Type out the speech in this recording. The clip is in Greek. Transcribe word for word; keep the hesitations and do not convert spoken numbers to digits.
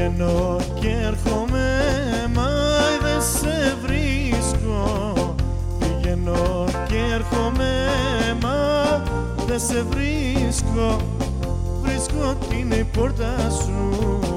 Πηγαίνω και έρχομαι, μα δεν σε βρίσκω. Πηγαίνω και έρχομαι, μα δεν σε βρίσκω. Βρίσκω ότι είναι η πόρτα σου